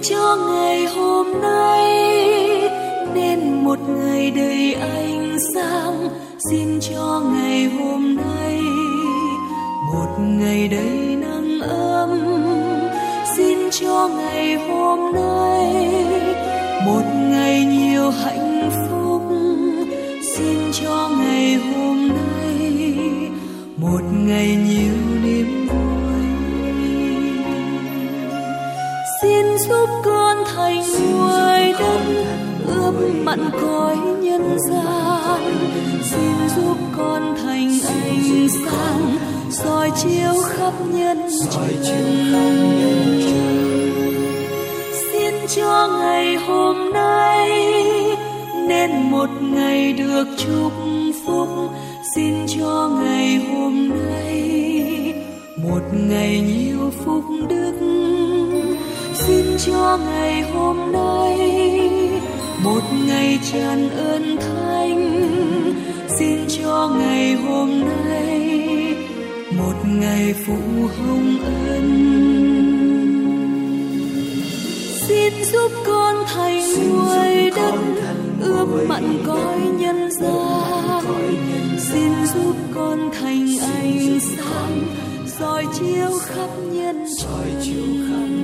cho ngày hôm nay nên một ngày đầy ánh sáng. Xin cho ngày hôm nay một ngày đầy nắng ấm. Xin cho ngày hôm nay một ngày nhiều hạnh phúc. Xin cho ngày hôm nay một ngày nhiều niềm vui. Xin giúp con thành muối đất ướp mặn cõi nhân gian. Xin giúp con thành ánh sáng soi chiếu khắp nhân trần. Xin cho ngày hôm nay nên một ngày được chúc phúc. Xin cho ngày hôm nay một ngày nhiều phúc đức. Xin cho ngày hôm nay một ngày tràn ơn thánh. Xin cho ngày hôm nay một ngày phụ hồng ân. Xin giúp con thành muối đất ướp mặn cõi nhân gian. Xin giúp con thành ánh sáng soi chiếu khắp nhân trần.